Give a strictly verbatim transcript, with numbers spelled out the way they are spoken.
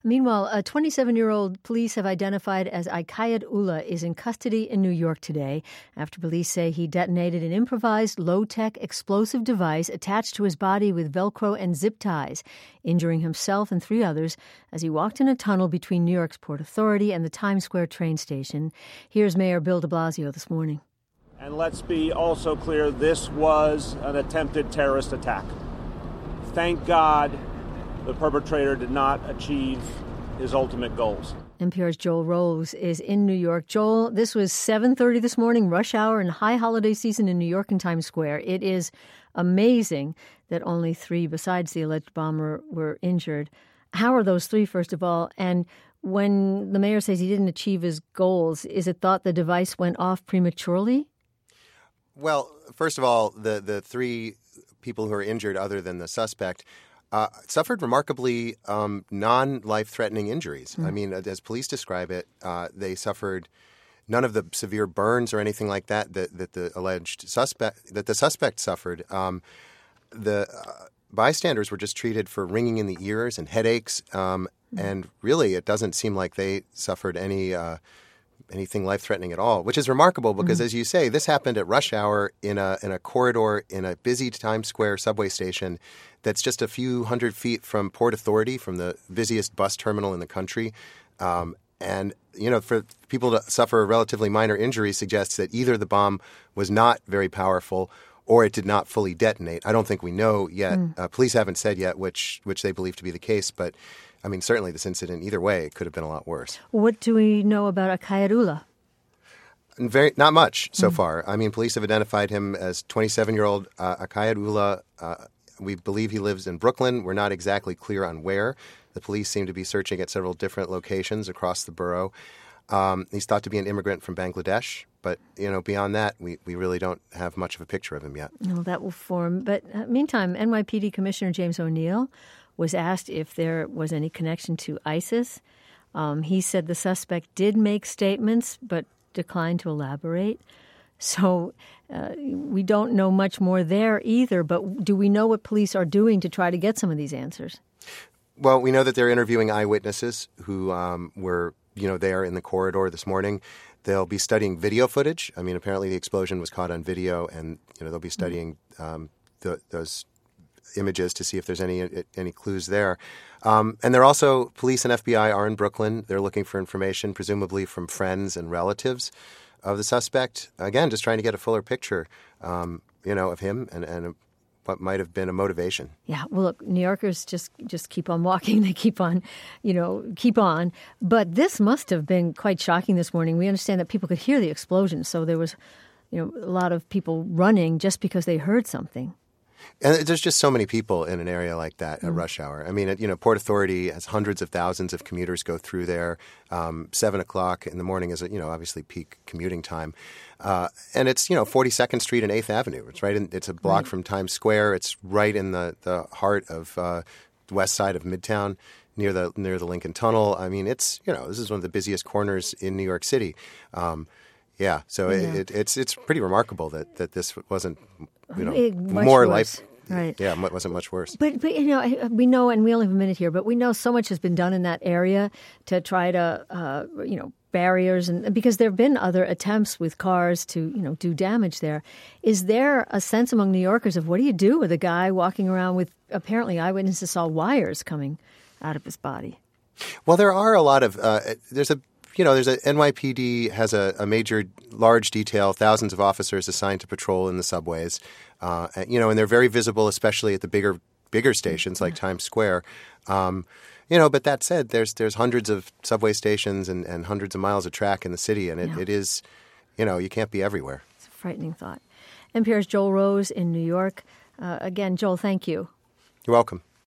Meanwhile, a twenty-seven-year-old police have identified as Aqayed Ullah is in custody in New York today after police say he detonated an improvised low-tech explosive device attached to his body with Velcro and zip ties, injuring himself and three others as he walked in a tunnel between New York's Port Authority and the Times Square train station. Here's Mayor Bill de Blasio this morning. And let's be also clear, this was an attempted terrorist attack. Thank God the perpetrator did not achieve his ultimate goals. N P R's Joel Rose is in New York. Joel, this was seven thirty this morning, rush hour and high holiday season in New York and Times Square. It is amazing that only three, besides the alleged bomber, were injured. How are those three, first of all? And when the mayor says he didn't achieve his goals, is it thought the device went off prematurely? Well, first of all, the, the three people who are injured, other than the suspect, uh, suffered remarkably um, non-life-threatening injuries. Mm. I mean, as police describe it, uh, they suffered none of the severe burns or anything like that that, that the alleged suspect that the suspect suffered. Um, the uh, bystanders were just treated for ringing in the ears and headaches, um, mm. and really, it doesn't seem like they suffered any. Uh, anything life-threatening at all, which is remarkable because, mm-hmm. as you say, this happened at rush hour in a in a corridor in a busy Times Square subway station that's just a few hundred feet from Port Authority, from the busiest bus terminal in the country. Um, and, you know, for people to suffer a relatively minor injury suggests that either the bomb was not very powerful or it did not fully detonate. I don't think we know yet. Mm. Uh, police haven't said yet which which they believe to be the case, but I mean, certainly this incident, either way, could have been a lot worse. What do we know about Aqayed Ullah? Very, not much so mm. far. I mean, police have identified him as twenty-seven-year-old uh, Aqayed Ullah. Uh, we believe he lives in Brooklyn. We're not exactly clear on where. The police seem to be searching at several different locations across the borough. Um, he's thought to be an immigrant from Bangladesh. But, you know, beyond that, we, we really don't have much of a picture of him yet. No, that will form. But uh, meantime, N Y P D Commissioner James O'Neill was asked if there was any connection to ISIS. Um, he said the suspect did make statements but declined to elaborate. So uh, we don't know much more there either. But do we know what police are doing to try to get some of these answers? Well, we know that they're interviewing eyewitnesses who um, were, you know, there in the corridor this morning. They'll be studying video footage. I mean, apparently the explosion was caught on video, and, you know, they'll be studying um, the, those images to see if there's any any clues there. Um, and they're also, police and F B I are in Brooklyn. They're looking for information, presumably from friends and relatives of the suspect. Again, just trying to get a fuller picture, um, you know, of him and, and what might have been a motivation. Yeah, well, look, New Yorkers just, just keep on walking. They keep on, you know, keep on. But this must have been quite shocking this morning. We understand that people could hear the explosion. So there was, you know, a lot of people running just because they heard something. And there's just so many people in an area like that at mm. rush hour. I mean, you know, Port Authority has hundreds of thousands of commuters go through there. Um, Seven o'clock in the morning is, you know, obviously peak commuting time. Uh, and it's, you know, forty-second Street and eighth Avenue. It's right in, it's a block right. from Times Square. It's right in the, the heart of uh, the west side of Midtown, near the near the Lincoln Tunnel. I mean, it's, you know, this is one of the busiest corners in New York City. Um, yeah, so yeah. It, it, it's it's pretty remarkable that, that this wasn't, you know, it, more worse. life. Right. Yeah, it wasn't much worse. But, but, you know, we know, and we only have a minute here, but we know so much has been done in that area to try to, uh, you know, barriers, and because there have been other attempts with cars to, you know, do damage there. Is there a sense among New Yorkers of what do you do with a guy walking around with, apparently eyewitnesses saw wires coming out of his body? Well, there are a lot of, uh, there's a, you know, there's a N Y P D has a, a major, large detail, thousands of officers assigned to patrol in the subways, uh, you know, and they're very visible, especially at the bigger, bigger stations like Times Square. Um, you know, but that said, there's there's hundreds of subway stations and, and hundreds of miles of track in the city, and it, yeah. it is, you know, you can't be everywhere. It's a frightening thought. N P R's Joel Rose in New York. Uh, again, Joel, thank you. You're welcome.